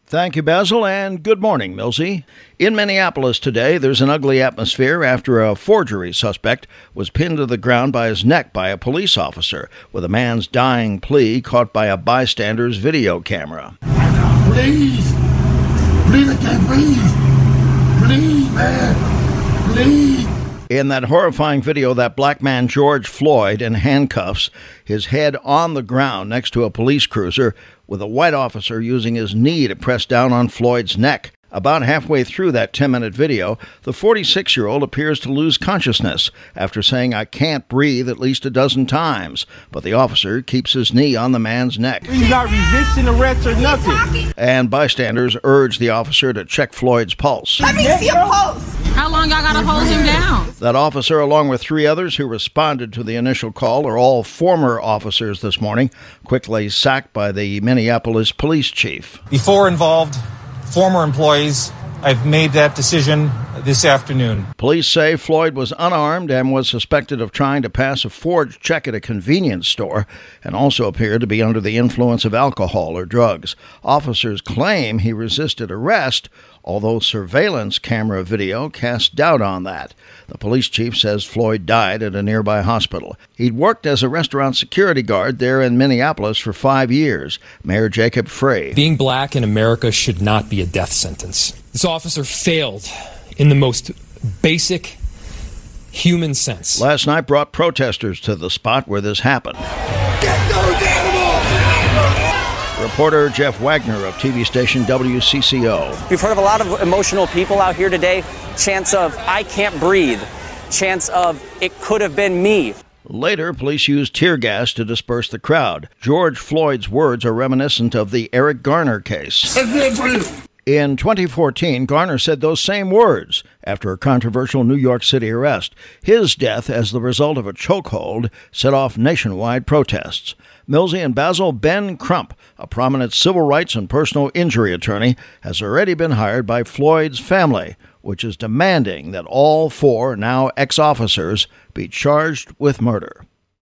Thank you, Basil, and good morning, Millsy. In Minneapolis today, there's an ugly atmosphere after a forgery suspect was pinned to the ground by his neck by a police officer, with a man's dying plea caught by a bystander's video camera. Please, I can't breathe. Please, man, please. In that horrifying video, that black man, George Floyd, in handcuffs, his head on the ground next to a police cruiser, with a white officer using his knee to press down on Floyd's neck. About halfway through that 10-minute video, the 46-year-old appears to lose consciousness after saying, "I can't breathe," at least a dozen times. But the officer keeps his knee on the man's neck. He's not resisting arrest or nothing. And bystanders urge the officer to check Floyd's pulse. Let me see a pulse. How long y'all gotta hold him down? That officer, along with three others who responded to the initial call, are all former officers this morning, quickly sacked by the Minneapolis police chief. Before involved former employees, I've made that decision this afternoon. Police say Floyd was unarmed and was suspected of trying to pass a forged check at a convenience store and also appeared to be under the influence of alcohol or drugs. Officers claim he resisted arrest, although surveillance camera video casts doubt on that. The police chief says Floyd died at a nearby hospital. He'd worked as a restaurant security guard there in Minneapolis for 5 years. Mayor Jacob Frey. Being black in America should not be a death sentence. This officer failed in the most basic human sense. Last night brought protesters to the spot where this happened. Get those animals! Reporter Jeff Wagner of TV station WCCO. We've heard of a lot of emotional people out here today. Chants of, "I can't breathe." Chants of, "It could have been me." Later, police used tear gas to disperse the crowd. George Floyd's words are reminiscent of the Eric Garner case. I can't breathe. In 2014, Garner said those same words after a controversial New York City arrest. His death, as the result of a chokehold, set off nationwide protests. Millsy and Basil. Ben Crump, a prominent civil rights and personal injury attorney, has already been hired by Floyd's family, which is demanding that all four now ex-officers be charged with murder.